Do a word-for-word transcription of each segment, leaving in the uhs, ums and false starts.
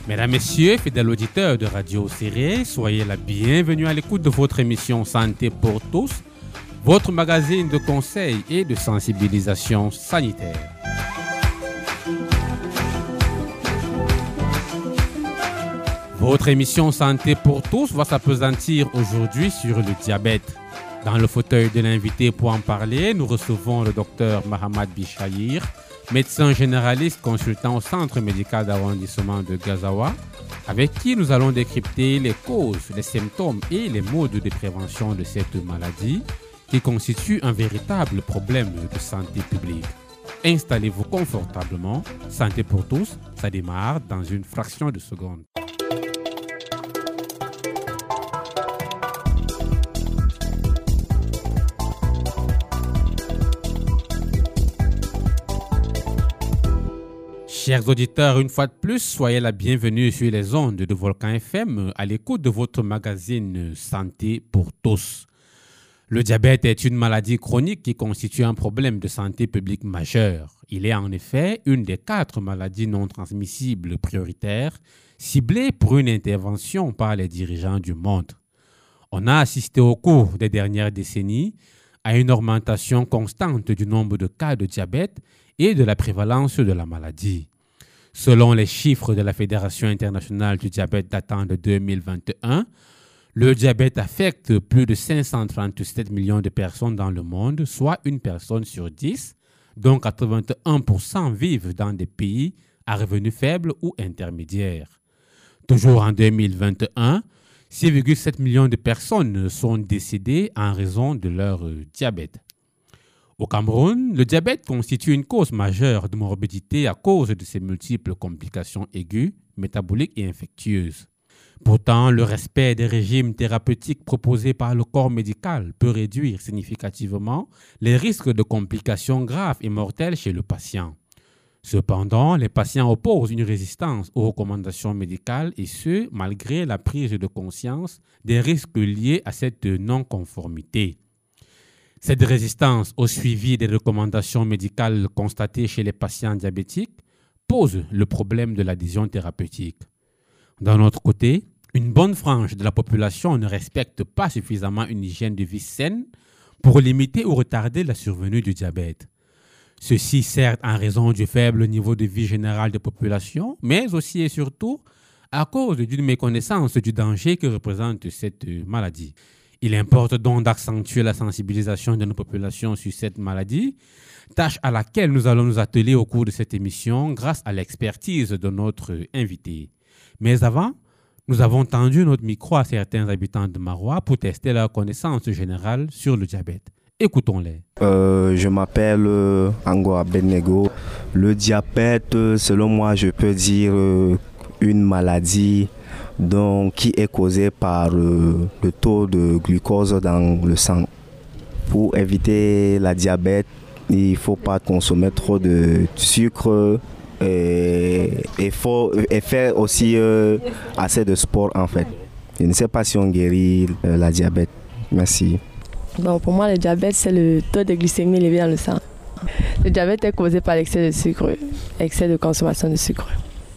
Mesdames, Messieurs, fidèles auditeurs de Radio Séré, soyez la bienvenue à l'écoute de votre émission Santé pour tous, votre magazine de conseils et de sensibilisation sanitaire. Votre émission Santé pour tous va s'appesantir aujourd'hui sur le diabète. Dans le fauteuil de l'invité pour en parler, nous recevons le docteur Mahamad Bichayir, médecin généraliste consultant au centre médical d'arrondissement de Gazawa, avec qui nous allons décrypter les causes, les symptômes et les modes de prévention de cette maladie qui constitue un véritable problème de santé publique. Installez-vous confortablement. Santé pour tous, ça démarre dans une fraction de seconde. Chers auditeurs, une fois de plus, soyez la bienvenue sur les ondes de Volcan F M à l'écoute de votre magazine Santé pour tous. Le diabète est une maladie chronique qui constitue un problème de santé publique majeur. Il est en effet une des quatre maladies non transmissibles prioritaires ciblées pour une intervention par les dirigeants du monde. On a assisté au cours des dernières décennies à une augmentation constante du nombre de cas de diabète et de la prévalence de la maladie. Selon les chiffres de la Fédération internationale du diabète datant de deux mille vingt et un, le diabète affecte plus de cinq cent trente-sept millions de personnes dans le monde, soit une personne sur dix, dont quatre-vingt-un pour cent vivent dans des pays à revenus faibles ou intermédiaires. Toujours en deux mille vingt et un, six virgule sept millions de personnes sont décédées en raison de leur diabète. Au Cameroun, le diabète constitue une cause majeure de morbidité à cause de ses multiples complications aiguës, métaboliques et infectieuses. Pourtant, le respect des régimes thérapeutiques proposés par le corps médical peut réduire significativement les risques de complications graves et mortelles chez le patient. Cependant, les patients opposent une résistance aux recommandations médicales et ce, malgré la prise de conscience des risques liés à cette non-conformité. Cette résistance au suivi des recommandations médicales constatées chez les patients diabétiques pose le problème de l'adhésion thérapeutique. D'un autre côté, une bonne frange de la population ne respecte pas suffisamment une hygiène de vie saine pour limiter ou retarder la survenue du diabète. Ceci certes en raison du faible niveau de vie général des populations, mais aussi et surtout à cause d'une méconnaissance du danger que représente cette maladie. Il importe donc d'accentuer la sensibilisation de nos populations sur cette maladie, tâche à laquelle nous allons nous atteler au cours de cette émission grâce à l'expertise de notre invité. Mais avant, nous avons tendu notre micro à certains habitants de Maroua pour tester leur connaissance générale sur le diabète. Écoutons-les. Euh, je m'appelle euh, Ango Abednego. Le diabète, selon moi, je peux dire euh, une maladie donc, qui est causée par euh, le taux de glucose dans le sang. Pour éviter la diabète, il ne faut pas consommer trop de sucre et, et, faut, et faire aussi euh, assez de sport en fait. Je ne sais pas si on guérit euh, la diabète. Merci. Bon, pour moi, le diabète, c'est le taux de glycémie élevé dans le sang. Le diabète est causé par l'excès de sucre, excès de consommation de sucre.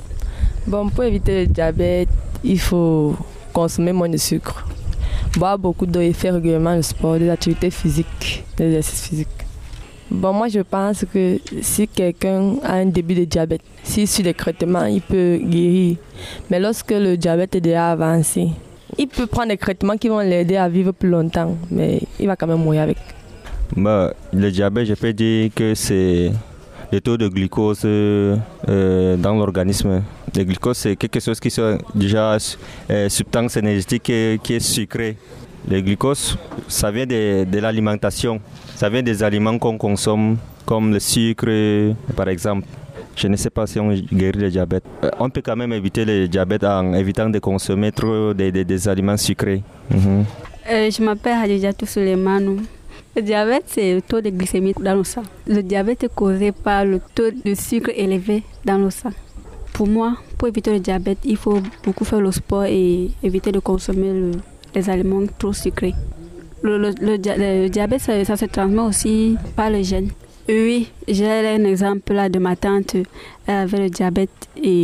Bon, pour éviter le diabète, il faut consommer moins de sucre, boire beaucoup d'eau et faire régulièrement le sport, des activités physiques, des exercices physiques. Bon, moi, je pense que si quelqu'un a un début de diabète, s'il suit les traitements, il peut guérir. Mais lorsque le diabète est déjà avancé, il peut prendre des traitements qui vont l'aider à vivre plus longtemps, mais il va quand même mourir avec. Bah, le diabète, je peux dire que c'est le taux de glucose euh, dans l'organisme. Le glucose, c'est quelque chose qui est déjà euh, substance énergétique qui, qui est sucré. Le glucose, ça vient de, de l'alimentation. Ça vient des aliments qu'on consomme, comme le sucre, par exemple. Je ne sais pas si on guérit le diabète. Euh, on peut quand même éviter le diabète en évitant de consommer trop de, de, des aliments sucrés. Mm-hmm. Euh, je m'appelle Hadijatou Suleimanou. Le diabète, c'est le taux de glycémie dans le sang. Le diabète est causé par le taux de sucre élevé dans le sang. Pour moi, pour éviter le diabète, il faut beaucoup faire le sport et éviter de consommer le, les aliments trop sucrés. Le, le, le, le diabète, ça, ça se transmet aussi par le gène. Oui, j'ai un exemple là de ma tante. Elle avait le diabète et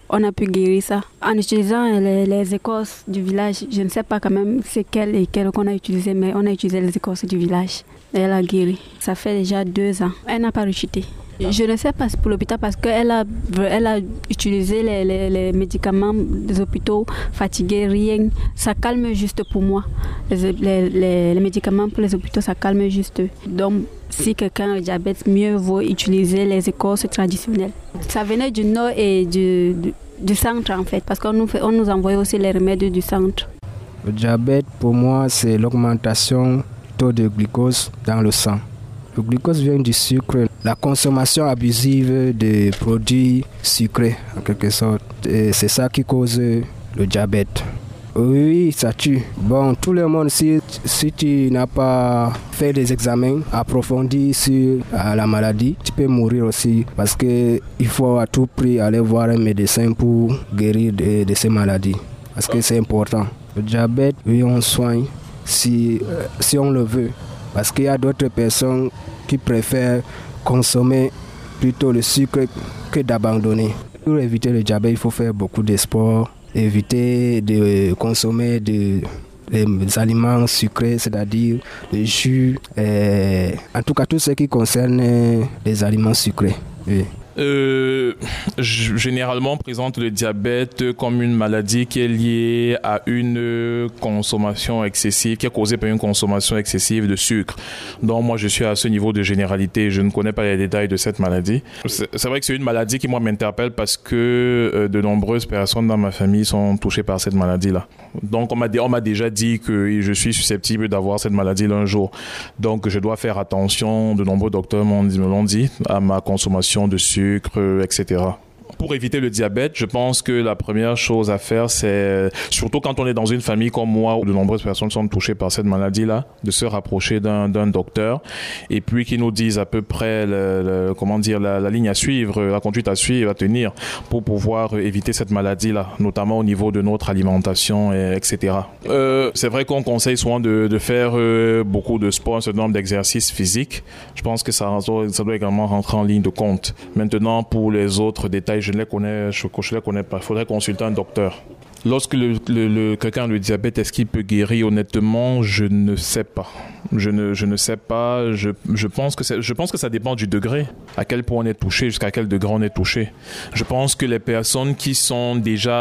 on a pu guérir ça. En utilisant les, les écorces du village, je ne sais pas quand même c'est quelle et quelle qu'on a utilisé, mais on a utilisé les écorces du village. Et elle a guéri. Ça fait déjà deux ans. Elle n'a pas rechuté. Je ne sais pas pour l'hôpital parce qu'elle a, elle a utilisé les, les, les médicaments des hôpitaux, fatigués, rien. Ça calme juste pour moi. Les, les, les, les médicaments pour les hôpitaux, ça calme juste. Donc, si quelqu'un a le diabète, mieux vaut utiliser les écorces traditionnelles. Ça venait du nord et du, du, du centre en fait, parce qu'on nous, fait, on nous envoyait aussi les remèdes du centre. Le diabète, pour moi, c'est l'augmentation du taux de glucose dans le sang. Le glucose vient du sucre, la consommation abusive de produits sucrés, en quelque sorte. Et c'est ça qui cause le diabète. Oui, ça tue. Bon, tout le monde, si, si tu n'as pas fait des examens approfondis sur la maladie, tu peux mourir aussi. Parce qu'il faut à tout prix aller voir un médecin pour guérir de, de ces maladies. Parce que c'est important. Le diabète, oui, on soigne si, euh, si on le veut. Parce qu'il y a d'autres personnes qui préfèrent consommer plutôt le sucre que d'abandonner. Pour éviter le diabète, il faut faire beaucoup de sport, éviter de consommer de, des aliments sucrés, c'est-à-dire le jus, et en tout cas tout ce qui concerne les aliments sucrés. Oui. Euh, généralement, on présente le diabète comme une maladie qui est liée à une consommation excessive, qui est causée par une consommation excessive de sucre. Donc moi, je suis à ce niveau de généralité. Je ne connais pas les détails de cette maladie. C'est, c'est vrai que c'est une maladie qui, moi, m'interpelle parce que euh, de nombreuses personnes dans ma famille sont touchées par cette maladie-là. Donc on m'a, on m'a déjà dit que je suis susceptible d'avoir cette maladie un jour. Donc je dois faire attention, de nombreux docteurs m'ont, me l'ont dit, à ma consommation de sucre, et cetera. Pour éviter le diabète, je pense que la première chose à faire, c'est, surtout quand on est dans une famille comme moi, où de nombreuses personnes sont touchées par cette maladie-là, de se rapprocher d'un, d'un docteur, et puis qui nous dise à peu près, le, le, comment dire, la, la ligne à suivre, la conduite à suivre, à tenir, pour pouvoir éviter cette maladie-là, notamment au niveau de notre alimentation, et, etc. Euh, c'est vrai qu'on conseille souvent de, de faire euh, beaucoup de sport, un certain nombre d'exercices physiques. Je pense que ça, ça doit également rentrer en ligne de compte. Maintenant, pour les autres détails, je ne les connais, je, je les connais pas. Il faudrait consulter un docteur. Lorsque le, le, le, quelqu'un a le diabète, est-ce qu'il peut guérir? Honnêtement, je ne sais pas. Je ne, je ne sais pas. Je, je, pense que c'est, je pense que ça dépend du degré. À quel point on est touché, jusqu'à quel degré on est touché. Je pense que les personnes qui sont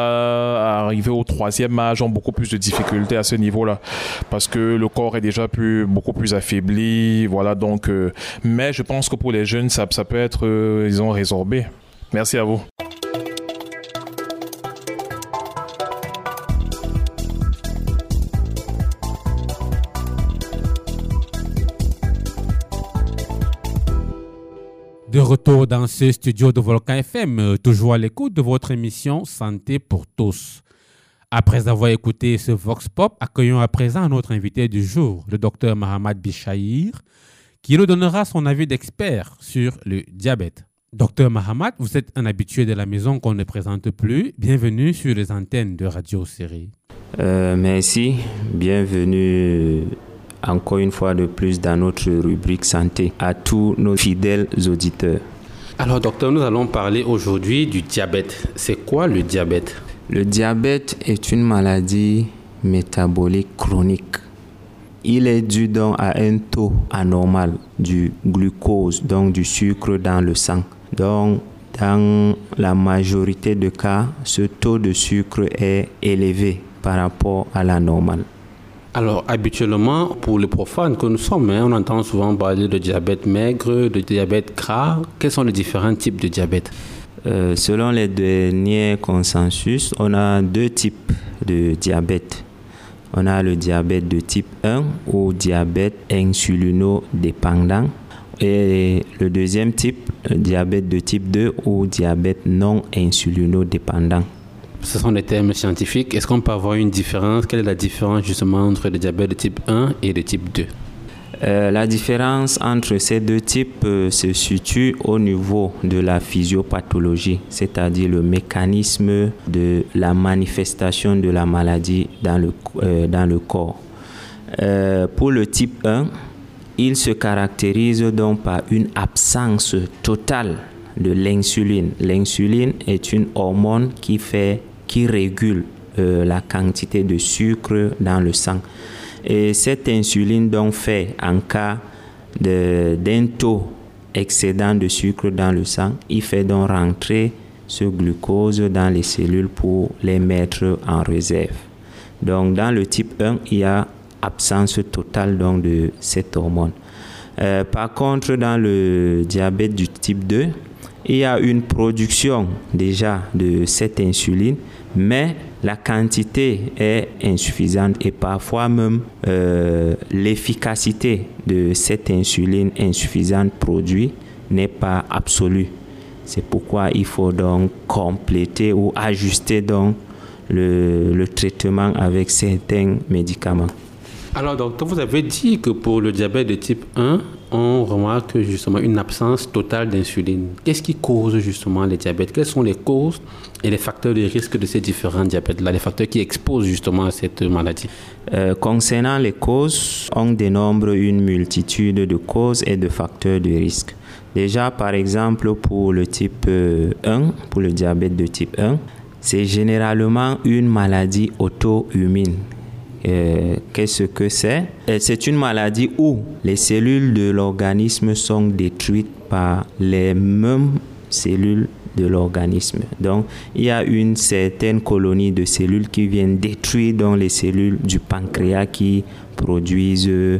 déjà arrivées au troisième âge ont beaucoup plus de difficultés à ce niveau-là. Parce que le corps est déjà plus, beaucoup plus affaibli. Voilà, donc, euh, mais je pense que pour les jeunes, ça, ça peut être, euh, ils ont résorbé. Merci à vous. De retour dans ce studio de Volcan F M, toujours à l'écoute de votre émission Santé pour tous. Après avoir écouté ce Vox Pop, accueillons à présent notre invité du jour, le docteur Mahamad Bichahir, qui nous donnera son avis d'expert sur le diabète. Docteur Mahamad, vous êtes un habitué de la maison qu'on ne présente plus. Bienvenue sur les antennes de Radio Série. Euh, merci, bienvenue encore une fois de plus dans notre rubrique santé à tous nos fidèles auditeurs. Alors docteur, nous allons parler aujourd'hui du diabète. C'est quoi le diabète? Le diabète est une maladie métabolique chronique. Il est dû donc à un taux anormal du glucose, donc du sucre dans le sang. Donc, dans la majorité des cas, ce taux de sucre est élevé par rapport à la normale. Alors, habituellement, pour les profanes que nous sommes, hein, on entend souvent parler de diabète maigre, de diabète gras. Quels sont les différents types de diabète? euh, Selon les derniers consensus, on a deux types de diabète. On a le diabète de type un ou diabète insulinodépendant. Et le deuxième type, le diabète de type deux ou diabète non insulinodépendant. Ce sont des termes scientifiques. Est-ce qu'on peut avoir une différence? Quelle est la différence justement entre le diabète de type un et le type deux? Euh, la différence entre ces deux types euh, se situe au niveau de la physiopathologie, c'est-à-dire le mécanisme de la manifestation de la maladie dans le, euh, dans le corps. Euh, pour le type un, il se caractérise donc par une absence totale de l'insuline. L'insuline est une hormone qui fait, qui régule euh, la quantité de sucre dans le sang. Et cette insuline donc fait en cas de, d'un taux excédent de sucre dans le sang, il fait donc rentrer ce glucose dans les cellules pour les mettre en réserve. Donc dans le type un, il y a absence totale donc de cette hormone. Euh, par contre, dans le diabète du type deux, il y a une production déjà de cette insuline, mais la quantité est insuffisante et parfois même euh, l'efficacité de cette insuline insuffisante produite n'est pas absolue. C'est pourquoi il faut donc compléter ou ajuster donc le, le traitement avec certains médicaments. Alors, docteur, vous avez dit que pour le diabète de type un, on remarque justement une absence totale d'insuline. Qu'est-ce qui cause justement les diabètes? Quelles sont les causes et les facteurs de risque de ces différents diabètes-là, les facteurs qui exposent justement à cette maladie? Euh, concernant les causes, on dénombre une multitude de causes et de facteurs de risque. Déjà, par exemple, pour le type un, pour le diabète de type un, c'est généralement une maladie auto-immune. Euh, qu'est-ce que c'est? C'est une maladie où les cellules de l'organisme sont détruites par les mêmes cellules de l'organisme. Donc, il y a une certaine colonie de cellules qui viennent détruire donc, les cellules du pancréas qui produisent euh,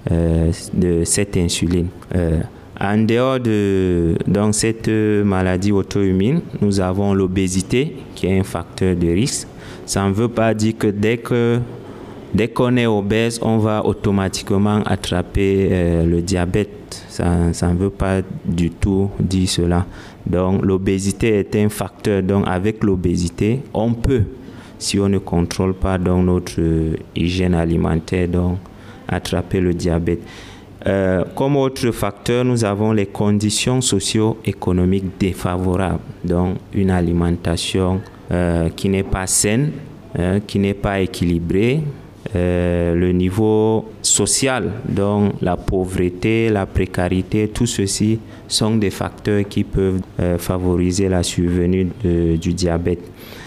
de cette insuline. Euh, En dehors de donc, cette maladie auto-immune, nous avons l'obésité qui est un facteur de risque. Ça ne veut pas dire que dès que Dès qu'on est obèse, on va automatiquement attraper euh, le diabète. Ça, ça ne veut pas du tout dire cela. Donc, l'obésité est un facteur. Donc, avec l'obésité, on peut, si on ne contrôle pas donc, notre euh, hygiène alimentaire, donc, attraper le diabète. Euh, comme autre facteur, nous avons les conditions socio-économiques défavorables. Donc, une alimentation euh, qui n'est pas saine, euh, qui n'est pas équilibrée. Euh, le niveau social, donc la pauvreté, la précarité, tout ceci sont des facteurs qui peuvent euh, favoriser la survenue de, du diabète.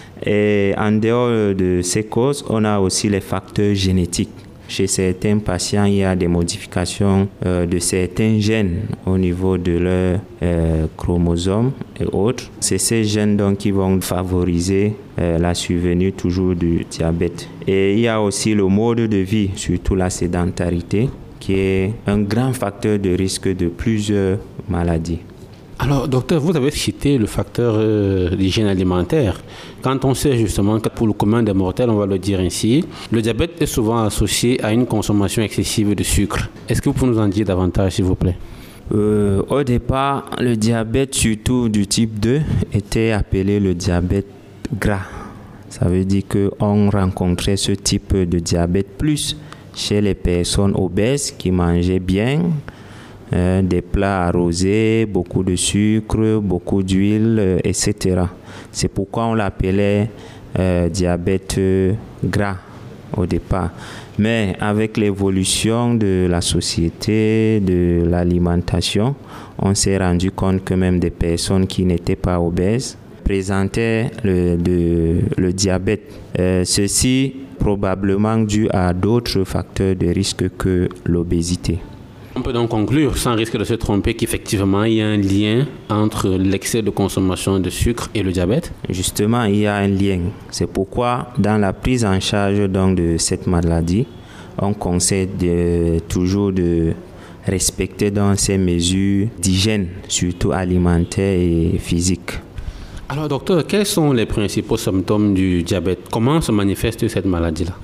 Et en dehors de ces causes, on a aussi les facteurs génétiques. Chez certains patients, il y a des modifications euh, de certains gènes au niveau de leurs euh, chromosomes et autres. C'est ces gènes donc, qui vont favoriser euh, la survenue toujours du diabète. Et il y a aussi le mode de vie, surtout la sédentarité, qui est un grand facteur de risque de plusieurs maladies. Alors, docteur, vous avez cité le facteur euh, d'hygiène alimentaire. Quand on sait justement que pour le commun des mortels, on va le dire ainsi, le diabète est souvent associé à une consommation excessive de sucre. Est-ce que vous pouvez nous en dire davantage, s'il vous plaît? Euh, au départ, le diabète, surtout du type deux, était appelé le diabète gras. Ça veut dire qu'on rencontrait ce type de diabète plus chez les personnes obèses qui mangeaient bien, Euh, des plats arrosés, beaucoup de sucre, beaucoup d'huile, euh, et cetera. C'est pourquoi on l'appelait euh, diabète gras au départ. Mais avec l'évolution de la société, de l'alimentation, on s'est rendu compte que même des personnes qui n'étaient pas obèses présentaient le, de, le diabète. Euh, ceci probablement dû à d'autres facteurs de risque que l'obésité. On peut donc conclure, sans risque de se tromper, qu'effectivement, il y a un lien entre l'excès de consommation de sucre et le diabète? Justement, il y a un lien. C'est pourquoi, dans la prise en charge donc, de cette maladie, on conseille de, toujours de respecter donc, ces mesures d'hygiène, surtout alimentaire et physique. Alors, docteur, quels sont les principaux symptômes du diabète? Comment se manifeste cette maladie-là?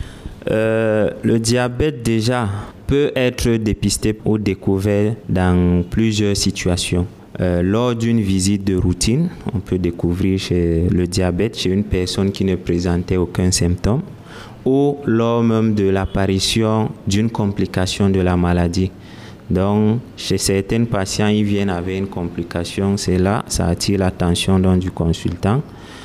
Euh, le diabète, déjà, peut être dépisté ou découvert dans plusieurs situations. Euh, lors d'une visite de routine, on peut découvrir chez le diabète chez une personne qui ne présentait aucun symptôme, ou lors même de l'apparition d'une complication de la maladie. Donc, chez certains patients, ils viennent avec une complication, c'est là, ça attire l'attention donc, du consultant,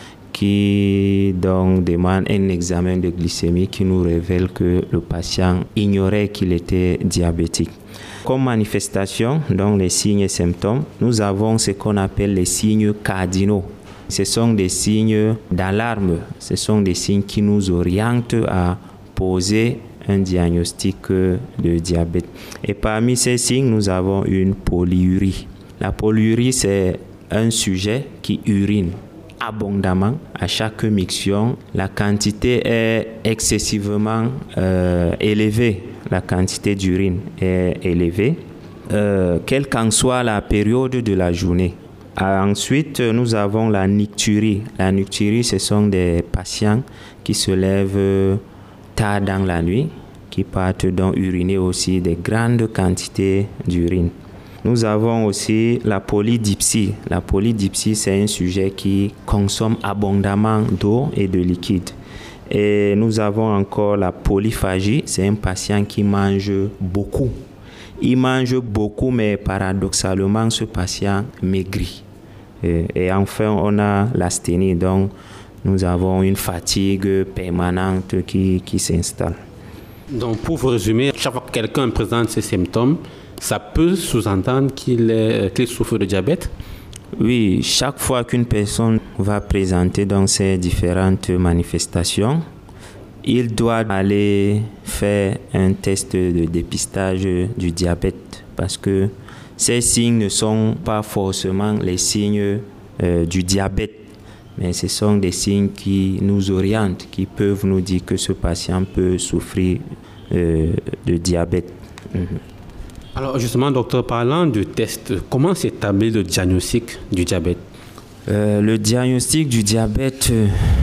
qui donc demande un examen de glycémie qui nous révèle que le patient ignorait qu'il était diabétique. Comme manifestation, donc les signes et symptômes, nous avons ce qu'on appelle les signes cardinaux. Ce sont des signes d'alarme, ce sont des signes qui nous orientent à poser un diagnostic de diabète. Et parmi ces signes, nous avons une polyurie. La polyurie, c'est un sujet qui urine abondamment à chaque miction. La quantité est excessivement euh, élevée. La quantité d'urine est élevée, euh, quelle qu'en soit la période de la journée. Ensuite, nous avons la nicturie. La nicturie, ce sont des patients qui se lèvent tard dans la nuit, qui partent donc uriner aussi des grandes quantités d'urine. Nous avons aussi la polydipsie. La polydipsie, c'est un sujet qui consomme abondamment d'eau et de liquide. Et nous avons encore la polyphagie. C'est un patient qui mange beaucoup. Il mange beaucoup, mais paradoxalement, ce patient maigrit. Et, et enfin, on a l'asthénie. Donc, nous avons une fatigue permanente qui, qui s'installe. Donc, pour vous résumer, chaque fois que quelqu'un présente ces symptômes, ça peut sous-entendre qu'il, est, qu'il souffre de diabète? Oui, chaque fois qu'une personne va présenter donc ces différentes manifestations, il doit aller faire un test de dépistage du diabète parce que ces signes ne sont pas forcément les signes euh, du diabète, mais ce sont des signes qui nous orientent, qui peuvent nous dire que ce patient peut souffrir euh, de diabète. Mmh. Alors justement, docteur, parlant de test, comment s'établit le diagnostic du diabète? euh, Le diagnostic du diabète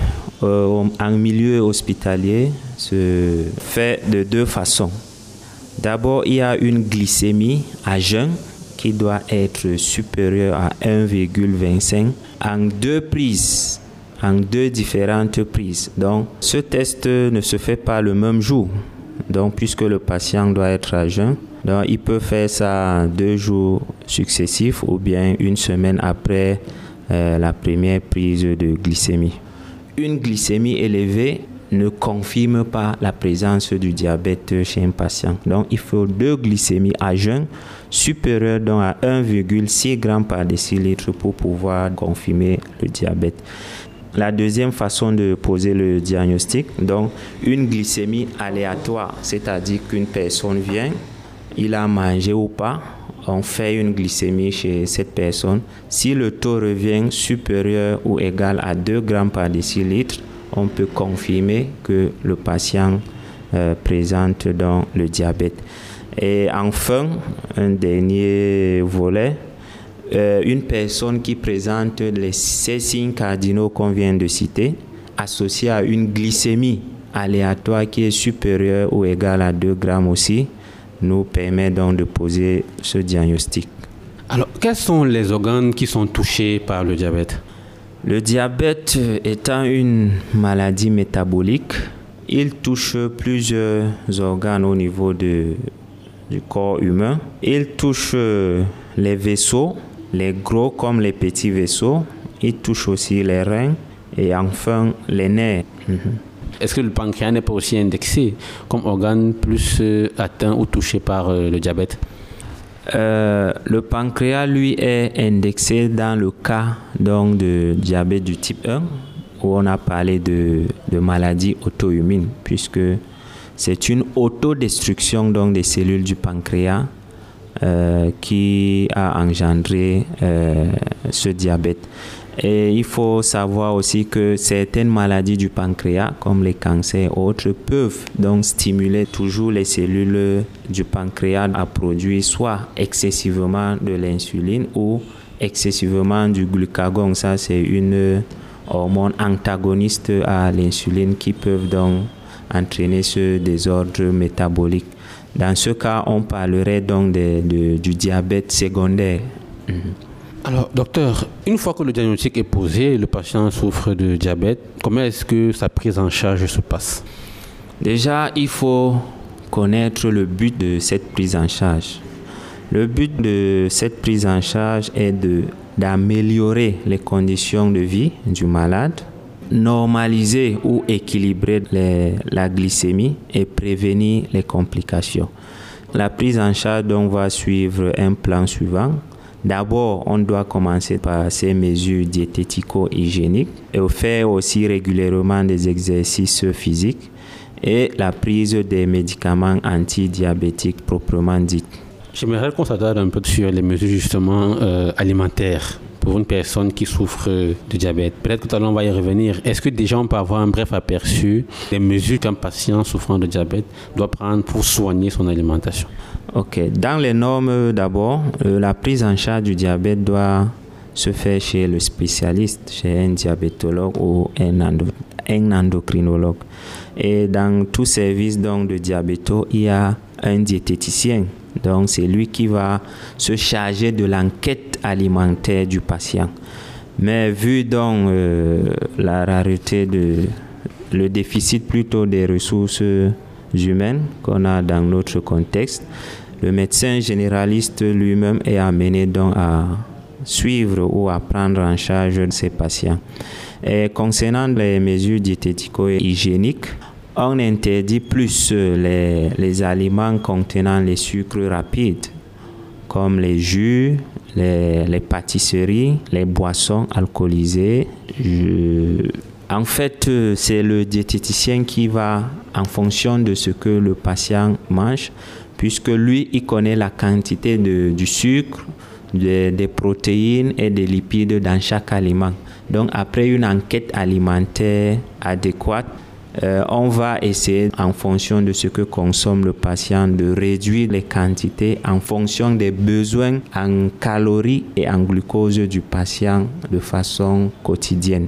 euh, en milieu hospitalier se fait de deux façons. D'abord, il y a une glycémie à jeun qui doit être supérieure à un virgule vingt-cinq en deux prises, en deux différentes prises. Donc, ce test ne se fait pas le même jour. Donc, puisque le patient doit être à jeun, donc il peut faire ça deux jours successifs ou bien une semaine après euh, la première prise de glycémie. Une glycémie élevée ne confirme pas la présence du diabète chez un patient. Donc, il faut deux glycémies à jeun supérieures donc à un virgule six grammes par décilitre pour pouvoir confirmer le diabète. La deuxième façon de poser le diagnostic, donc une glycémie aléatoire, c'est-à-dire qu'une personne vient, il a mangé ou pas, on fait une glycémie chez cette personne. Si le taux revient supérieur ou égal à deux grammes par décilitre, on peut confirmer que le patient euh, présente donc le diabète. Et enfin, un dernier volet, euh, une personne qui présente les, ces signes cardinaux qu'on vient de citer, associés à une glycémie aléatoire qui est supérieure ou égale à deux grammes aussi, nous permet donc de poser ce diagnostic. Alors, quels sont les organes qui sont touchés par le diabète? Le diabète étant une maladie métabolique, il touche plusieurs organes au niveau de, du corps humain. Il touche les vaisseaux, les gros comme les petits vaisseaux. Il touche aussi les reins et enfin les nerfs. Mm-hmm. Est-ce que le pancréas n'est pas aussi indexé comme organe plus euh, atteint ou touché par euh, le diabète? Euh, le pancréas, lui, est indexé dans le cas donc, de diabète du type un, où on a parlé de, de maladie auto-immune, puisque c'est une autodestruction donc, des cellules du pancréas euh, qui a engendré euh, ce diabète. Et il faut savoir aussi que certaines maladies du pancréas, comme les cancers et autres, peuvent donc stimuler toujours les cellules du pancréas à produire soit excessivement de l'insuline ou excessivement du glucagon. Ça, c'est une hormone antagoniste à l'insuline qui peuvent donc entraîner ce désordre métabolique. Dans ce cas, on parlerait donc de, de, du diabète secondaire. Mmh. Alors, docteur, une fois que le diagnostic est posé, le patient souffre de diabète, comment est-ce que sa prise en charge se passe? Déjà, il faut connaître le but de cette prise en charge. Le but de cette prise en charge est de, d'améliorer les conditions de vie du malade, normaliser ou équilibrer les, la glycémie et prévenir les complications. La prise en charge donc va suivre un plan suivant. D'abord, on doit commencer par ces mesures diétético-hygiéniques et faire aussi régulièrement des exercices physiques et la prise des médicaments antidiabétiques proprement dits. J'aimerais qu'on s'attarde un peu sur les mesures justement euh, alimentaires pour une personne qui souffre de diabète. Peut-être que tout à l'heure on va y revenir. Est-ce que déjà on peut avoir un bref aperçu des mesures qu'un patient souffrant de diabète doit prendre pour soigner son alimentation? Ok. Dans les normes d'abord, euh, la prise en charge du diabète doit se faire chez le spécialiste, chez un diabétologue ou un, endo, un endocrinologue. Et dans tout service donc, de diabéto, il y a un diététicien. Donc c'est lui qui va se charger de l'enquête alimentaire du patient. Mais vu donc euh, la rareté, de, le déficit plutôt des ressources humaines qu'on a dans notre contexte, le médecin généraliste lui-même est amené donc à suivre ou à prendre en charge ses patients. Et concernant les mesures diétético-hygiéniques, on interdit plus les, les aliments contenant les sucres rapides, comme les jus, les, les pâtisseries, les boissons alcoolisées. Je... En fait, c'est le diététicien qui va, en fonction de ce que le patient mange, puisque lui, il connaît la quantité de, du sucre, des, des protéines et des lipides dans chaque aliment. Donc, après une enquête alimentaire adéquate, Euh, on va essayer, en fonction de ce que consomme le patient, de réduire les quantités en fonction des besoins en calories et en glucose du patient de façon quotidienne.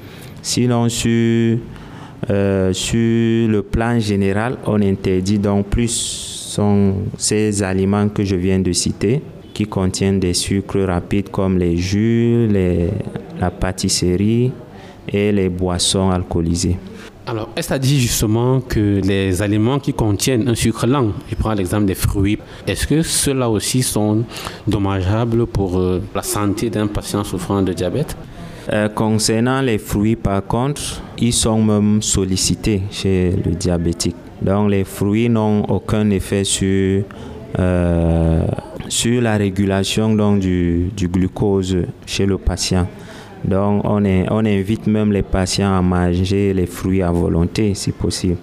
Sinon, sur, euh, sur le plan général, on interdit donc plus sont ces aliments que je viens de citer, qui contiennent des sucres rapides comme les jus, les, la pâtisserie et les boissons alcoolisées. Alors, est-ce que ça dit justement que les aliments qui contiennent un sucre lent, je prends l'exemple des fruits, est-ce que ceux-là aussi sont dommageables pour euh, la santé d'un patient souffrant de diabète? Euh, concernant les fruits, par contre, ils sont même sollicités chez le diabétique. Donc, les fruits n'ont aucun effet sur, euh, sur la régulation donc, du, du glucose chez le patient. Donc, on, est, on invite même les patients à manger les fruits à volonté, si possible.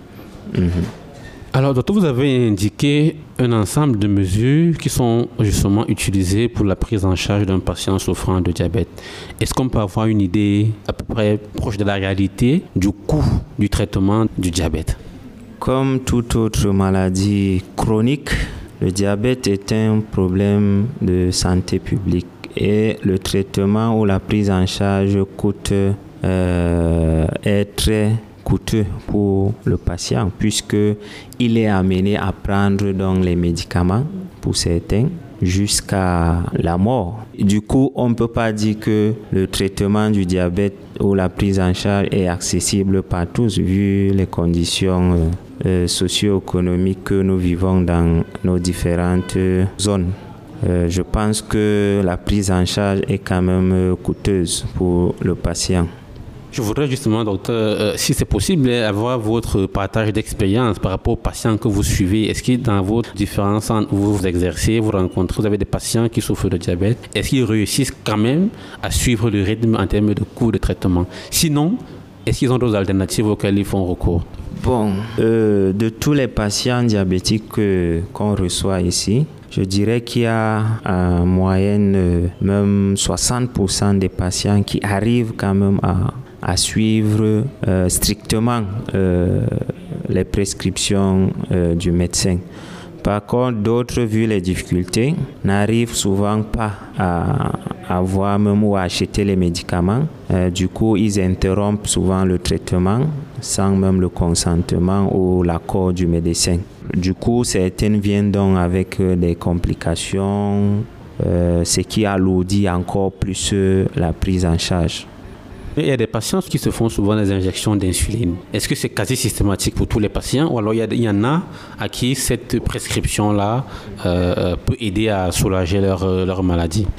Mm-hmm. Alors, docteur, vous avez indiqué un ensemble de mesures qui sont justement utilisées pour la prise en charge d'un patient souffrant de diabète. Est-ce qu'on peut avoir une idée à peu près proche de la réalité du coût du traitement du diabète? Comme toute autre maladie chronique, le diabète est un problème de santé publique. Et le traitement ou la prise en charge coûte, euh, est très coûteux pour le patient puisqu'il est amené à prendre donc les médicaments pour certains jusqu'à la mort. Du coup, on ne peut pas dire que le traitement du diabète ou la prise en charge est accessible par tous vu les conditions euh, euh, socio-économiques que nous vivons dans nos différentes euh, zones. Euh, je pense que la prise en charge est quand même coûteuse pour le patient. Je voudrais justement, docteur, euh, si c'est possible, avoir votre partage d'expérience par rapport aux patients que vous suivez. Est-ce que dans votre différents centres où vous vous exercez, vous rencontrez, vous avez des patients qui souffrent de diabète, est-ce qu'ils réussissent quand même à suivre le rythme en termes de coût de traitement? Sinon, est-ce qu'ils ont d'autres alternatives auxquelles ils font recours? Bon, euh, de tous les patients diabétiques que, qu'on reçoit ici, je dirais qu'il y a en moyenne euh, même soixante pour cent des patients qui arrivent quand même à, à suivre euh, strictement euh, les prescriptions euh, du médecin. Par contre, d'autres, vu les difficultés, n'arrivent souvent pas à avoir même ou à acheter les médicaments. Euh, du coup, ils interrompent souvent le traitement sans même le consentement ou l'accord du médecin. Du coup, certaines viennent donc avec euh, des complications, euh, ce qui alourdit encore plus euh, la prise en charge. Il y a des patients qui se font souvent des injections d'insuline. Est-ce que c'est quasi systématique pour tous les patients ou alors il y, a, il y en a à qui cette prescription-là euh, peut aider à soulager leur, leur maladie?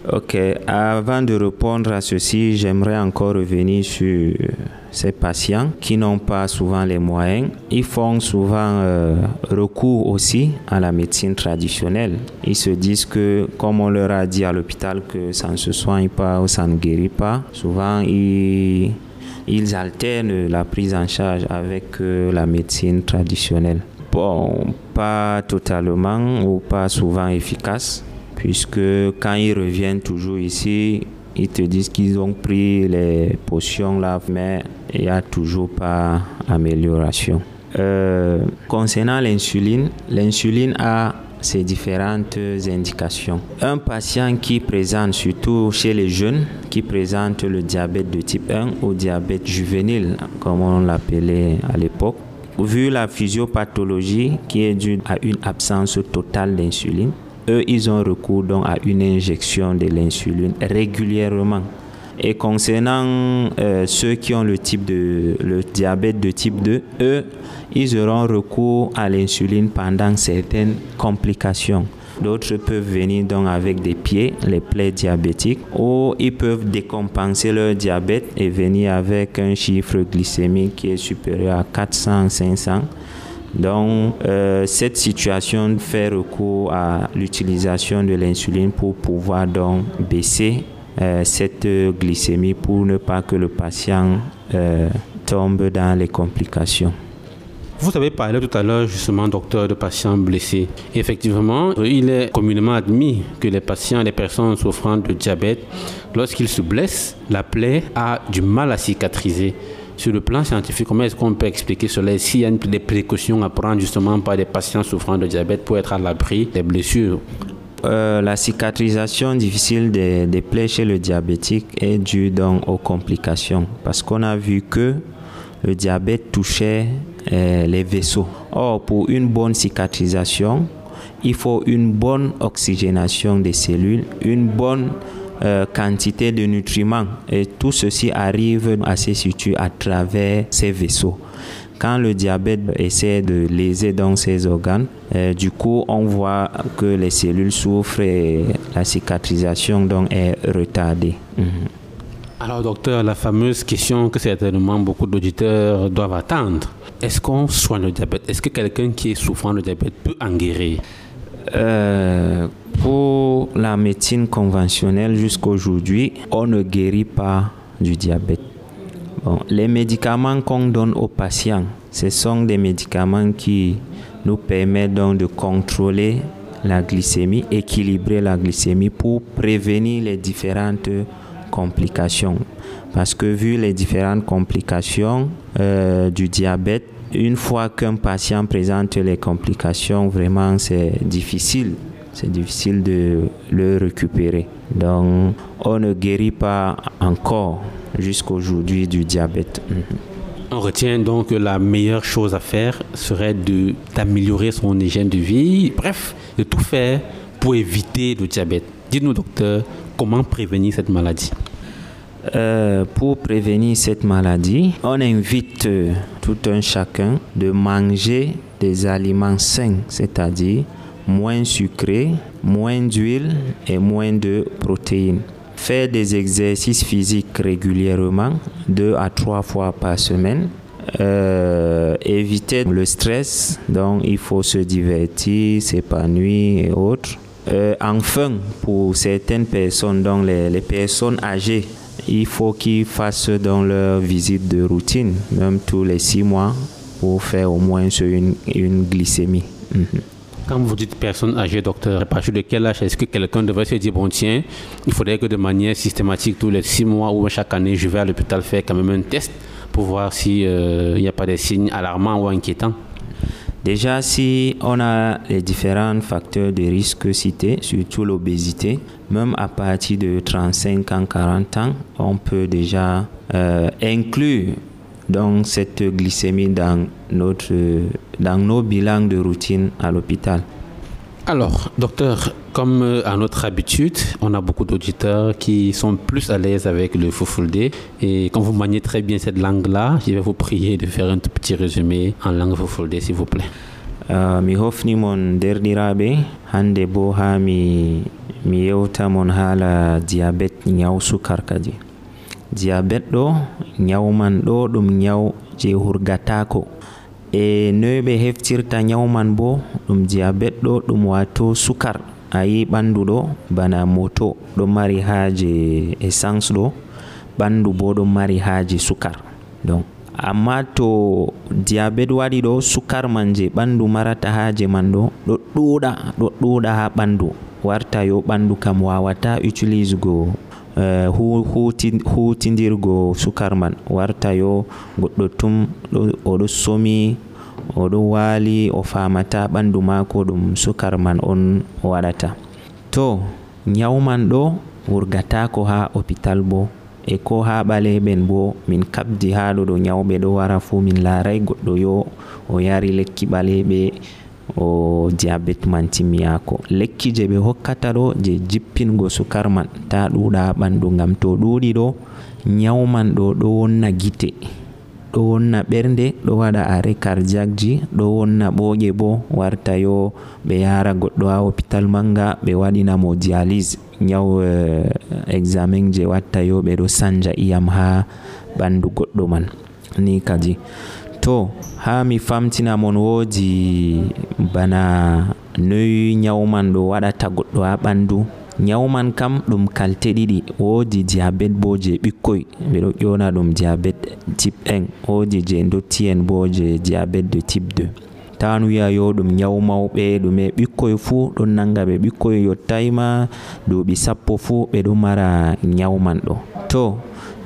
Ok, avant de répondre à ceci, j'aimerais encore revenir sur ces patients qui n'ont pas souvent les moyens. Ils font souvent euh, recours aussi à la médecine traditionnelle. Ils se disent que, comme on leur a dit à l'hôpital que ça ne se soigne pas ou ça ne guérit pas, souvent ils, ils alternent la prise en charge avec euh, la médecine traditionnelle. Bon, pas totalement ou pas souvent efficace, puisque quand ils reviennent toujours ici, ils te disent qu'ils ont pris les potions là, mais il n'y a toujours pas amélioration. Euh, concernant l'insuline, l'insuline a ses différentes indications. Un patient qui présente, surtout chez les jeunes, qui présente le diabète de type un ou diabète juvénile, comme on l'appelait à l'époque, vu la physiopathologie qui est due à une absence totale d'insuline, eux, ils ont recours donc à une injection de l'insuline régulièrement. Et concernant euh, ceux qui ont le, type de, le diabète de type deux, eux, ils auront recours à l'insuline pendant certaines complications. D'autres peuvent venir donc avec des pieds, les plaies diabétiques, ou ils peuvent décompenser leur diabète et venir avec un chiffre glycémique qui est supérieur à quatre cents à cinq cents. Donc, euh, cette situation fait recours à l'utilisation de l'insuline pour pouvoir donc baisser euh, cette glycémie pour ne pas que le patient euh, tombe dans les complications. Vous avez parlé tout à l'heure justement, docteur, de patients blessés. Effectivement, il est communément admis que les patients, les personnes souffrant de diabète, lorsqu'ils se blessent, la plaie a du mal à cicatriser. Sur le plan scientifique, comment est-ce qu'on peut expliquer cela? S'il y a des précautions à prendre justement par des patients souffrant de diabète pour être à l'abri des blessures? Euh, la cicatrisation difficile des, des plaies chez le diabétique est due donc aux complications, parce qu'on a vu que le diabète touchait euh, les vaisseaux. Or, pour une bonne cicatrisation, il faut une bonne oxygénation des cellules, une bonne euh, quantité de nutriments. Et tout ceci arrive à se situer à travers ces vaisseaux. Quand le diabète essaie de léser dans ces organes, euh, du coup, on voit que les cellules souffrent et la cicatrisation donc est retardée. Mm-hmm. Alors, docteur, la fameuse question que certainement beaucoup d'auditeurs doivent attendre. Est-ce qu'on soigne le diabète? Est-ce que quelqu'un qui est souffrant de diabète peut en guérir? Euh, pour la médecine conventionnelle, jusqu'à aujourd'hui, on ne guérit pas du diabète. Bon, les médicaments qu'on donne aux patients, ce sont des médicaments qui nous permettent donc de contrôler la glycémie, équilibrer la glycémie pour prévenir les différentes complications. Parce que vu les différentes complications euh, du diabète, une fois qu'un patient présente les complications, vraiment c'est difficile. C'est difficile de le récupérer. Donc, on ne guérit pas encore jusqu'à aujourd'hui du diabète. On retient donc que la meilleure chose à faire serait de, d'améliorer son hygiène de vie, bref, de tout faire pour éviter le diabète. Dites-nous, docteur, comment prévenir cette maladie? Euh, pour prévenir cette maladie, on invite euh, tout un chacun de manger des aliments sains, c'est-à-dire moins sucrés, moins d'huile et moins de protéines. Faire des exercices physiques régulièrement, deux à trois fois par semaine. Euh, éviter le stress, donc il faut se divertir, s'épanouir et autres. Euh, enfin, pour certaines personnes, donc les, les personnes âgées, il faut qu'ils fassent dans leur visite de routine, même tous les six mois, pour faire au moins une, une glycémie. Mm-hmm. Quand vous dites personne âgée, docteur, à partir de quel âge est-ce que quelqu'un devrait se dire, bon tiens, il faudrait que de manière systématique, tous les six mois ou chaque année, je vais à l'hôpital faire quand même un test pour voir s'il euh, n'y a pas des signes alarmants ou inquiétants? Déjà, si on a les différents facteurs de risque cités, surtout l'obésité, même à partir de trente-cinq ans, quarante ans, on peut déjà euh, inclure donc cette glycémie dans, notre, dans nos bilans de routine à l'hôpital. Alors, docteur, comme à notre habitude, on a beaucoup d'auditeurs qui sont plus à l'aise avec le Fulfulde. Et quand vous maniez très bien cette langue-là, je vais vous prier de faire un tout petit résumé en langue Fulfulde, s'il vous plaît. uh, mi hofni mon derɗiraɓe hande bo ha mi mi yewta mon hala diabete nyaw sukar kadi. Diabete ɗo nyaw man ɗo ɗum nyaw je hurgatako e noy ɓe heftirta nyaw man bo ɗum diabete ɗo ɗum wato sukar ayi ɓandu ɗo bana moto ɗo mari haje essence ɗo ɓandu bo ɗo mari haje sukar. Donc amma to diabete waɗi ɗo sukar man je ɓandu marata haje man ɗo ɗo ɗuɗa ɗo ɗuɗa ha ɓandu warta yo ɓandu kam wawata utilise go uh, hutindirgo sukar man warta yo goɗɗo tum oɗo somi oɗo wali o famata ɓandu mako ɗum sukar man on waɗata. To nyaw man ɗo wurgatako ha hôpital bo e ko ha ɓaleɓen bo min kabdi ha ɗo ɗo nyawɓe ɗo wara fu min laray goɗɗo yo o yari lekki ɓaleɓe o diabete man timmiyako. Lekki je ɓe hokkata ɗo je jippingo sukar man ta ɗuɗa ha ɓandu, ngam to ɗuɗi ɗo nyaw man ɗo ɗo wonna gite, ɗo wonna ɓernde, ɗo waɗa arrêt cardiaque ji, ɗo wonna ɓoƴe bo warta yo ɓe yara goɗɗo ha hôpital manga ɓe waɗina mo dialyse nyaw uh, examen je watta yo ɓe ɗo sanja iyam ha ɓandu goɗɗo man ni kadi. To ha mi famtina mon wodi bana noy nyaw man ɗo waɗata goɗɗo ha ɓandu. Nyaw man kam ɗum kalte ɗiɗi, wodi diabete bo je ɓikkoy ɓe ɗo ƴona ɗum diabete type un, wodi je dotti en bo je diabete de type deux. Tawan wiya yo ɗum nyaw mawɓe ɗume ɓikkoy fu ɗon nanga ɓe ɓikkoy yottayma duuɓi sappo fu ɓe ɗo mara nyaw man ɗo. To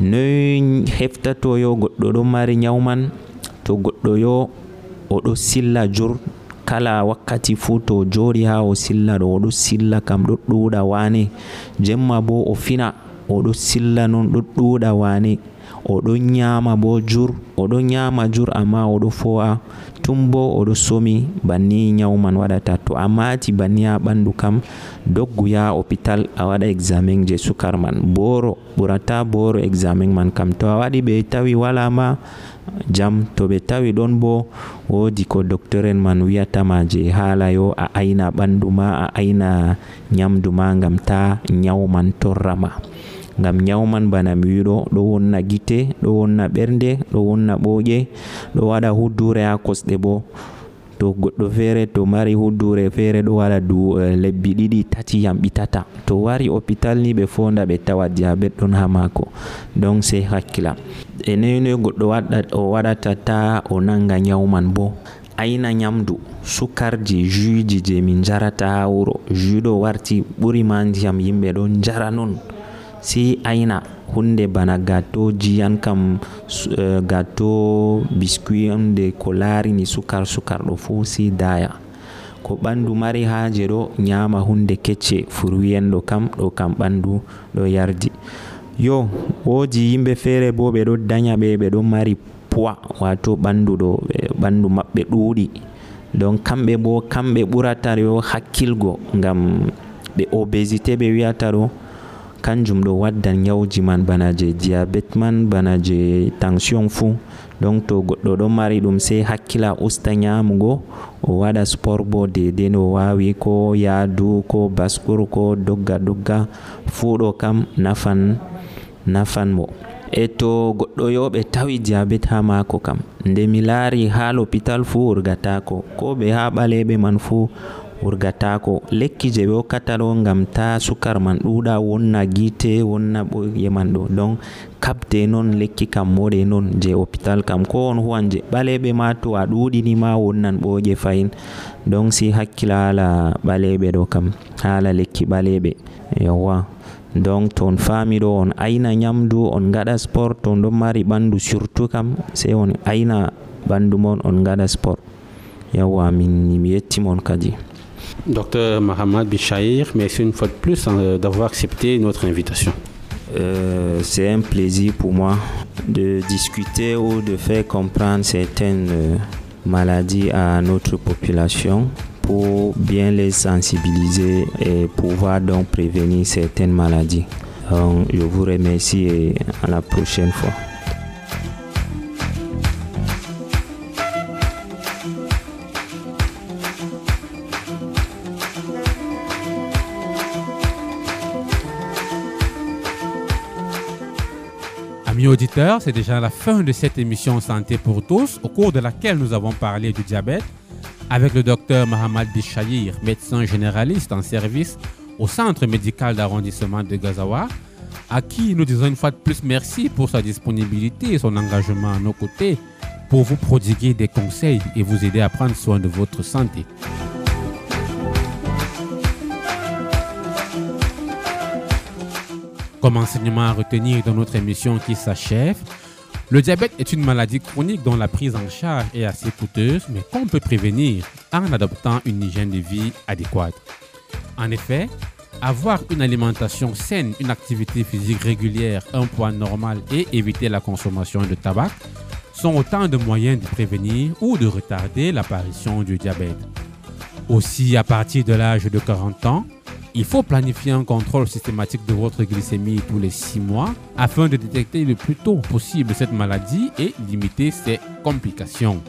noy heftato yo goɗɗo ɗo mari nyaw man? To goɗɗo yo oɗo silla jur kala wakkati fu to joɗi ha o silla ɗo oɗo silla kam ɗo ɗuɗa wane, jemma bo o fina oɗo silla non ɗo ɗuɗa wane, oɗo nyama bo jur, oɗo nyama jur amma oɗo fo'a tum bo oɗo somi, banni nyaw man waɗata. To amma ti banni ha ɓandu kam doggu ya hôpital a waɗa examen je sukar man. Boro ɓurata boro examen man kam to a waɗi ɓe tawi wala ma jam, to ɓe tawi ɗon bo wodi ko docteur en man wiyatama je hala yo a aina ɓandu ma, a aina nyamdu ma ngam ta nyaw man torrama. Ngam nyaw man bana mi wiɗo ɗo wonna gite, ɗo wonna ɓernde, ɗo wonna ɓoƴe, ɗo waɗa huddure ha kosɗe bo. To goɗɗo fere to mari huddure fere ɗo waɗa du uh, lebbi ɗiɗi tati yam ɓitata, to wari hôpital ni ɓe fonda ɓe tawa diabete ɗon ha mako. Donc c'est hakkila e noy goɗɗo waɗa o waɗata ta o nanga nyaw man bo aina nyamdu sukar je jus ji je min jarata ha wuro. Jus ɗo warti ɓuri ma ndiyam, yimɓe ɗon jara non. Si aina hunde bana gâteau jiyan kam uh, gâteau biscuit hunde ko larini sukar sukar ɗo fu si daya. Ko ɓandu mari haje ɗo nyama hunde kecce fruit en ɗo kam ɗo kam ɓandu ɗo yardi. Yo wodi yimɓe fere bo ɓe ɗo danya ɓe ɓe ɗo mari poids wato ɓandu ɗo ɓandu maɓɓe ɗuɗi, donc kamɓe bo kamɓe ɓurata yo hakkilgo ngam ɓe obésité ɓe wiyata ɗo kanjum ɗo waddan nyawji man bana je diabete man, bana je tension fu. Donc to goɗɗo ɗo mari ɗum sei hakkila usta nyamugo, o waɗa sport bo dede no wawi, ko yaadu ko baskur ko dogga dogga fu ɗo kam nafan nafan mo. E to goɗɗo yo ɓe tawi diabete ha mako kam nde mi laari ha l'hôpital fu wurgatako, ko ɓe ha ɓaleɓe man fu wurgatako. Lekki je ɓe hokkata ɗo ngam ta sukar man ɗuɗa wonna gite wonna ɓoye man ɗo, donc kabde non lekki kam moɗe non je hôpital kam ko on huwan je ɓaleɓe ma to a ɗuɗini ma wonnan ɓoje fayin. Donc si hakkila hala ɓaleɓe ɗo kam, hala lekki ɓaleɓe yawa. Donc to on fami ɗo on aina nyamdu, on gaɗa sport, to on ɗon mari ɓandu surtout kam sai on aina ɓandu mon on gaɗa sport yawa. Min mi yettimon kadi. Docteur Mahamad Bichahir, merci une fois de plus hein, d'avoir accepté notre invitation. Euh, c'est un plaisir pour moi de discuter ou de faire comprendre certaines euh, maladies à notre population pour bien les sensibiliser et pouvoir donc prévenir certaines maladies. Donc, je vous remercie et à la prochaine fois. Amis auditeurs, c'est déjà la fin de cette émission Santé pour tous, au cours de laquelle nous avons parlé du diabète avec le docteur Mohamed Bichayir, médecin généraliste en service au centre médical d'arrondissement de Gazawa, à qui nous disons une fois de plus merci pour sa disponibilité et son engagement à nos côtés pour vous prodiguer des conseils et vous aider à prendre soin de votre santé. Comme enseignement à retenir dans notre émission qui s'achève, le diabète est une maladie chronique dont la prise en charge est assez coûteuse, mais qu'on peut prévenir en adoptant une hygiène de vie adéquate. En effet, avoir une alimentation saine, une activité physique régulière, un poids normal et éviter la consommation de tabac sont autant de moyens de prévenir ou de retarder l'apparition du diabète. Aussi, à partir de l'âge de quarante ans, il faut planifier un contrôle systématique de votre glycémie tous les six mois afin de détecter le plus tôt possible cette maladie et limiter ses complications.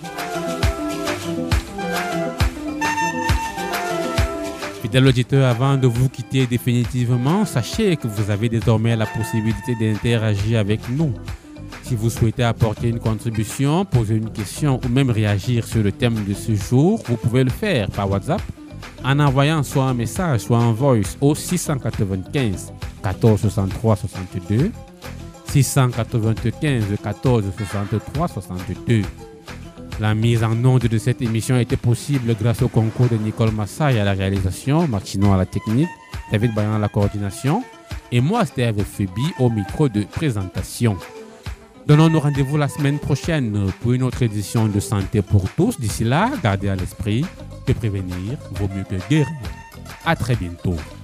Fidèles auditeurs, avant de vous quitter définitivement, sachez que vous avez désormais la possibilité d'interagir avec nous. Si vous souhaitez apporter une contribution, poser une question ou même réagir sur le thème de ce jour, vous pouvez le faire par WhatsApp en envoyant soit un message, soit un voice au six cent quatre-vingt-quinze quatorze soixante-trois soixante-deux, six cent quatre-vingt-quinze quatorze soixante-trois soixante-deux. La mise en onde de cette émission a été possible grâce au concours de Nicole Massaï à la réalisation, Martino à la technique, David Bayan à la coordination et moi, Steve Phoebe, au micro de présentation. Donnons-nous rendez-vous la semaine prochaine pour une autre édition de Santé pour tous. D'ici là, gardez à l'esprit que prévenir vaut mieux que guérir. À très bientôt.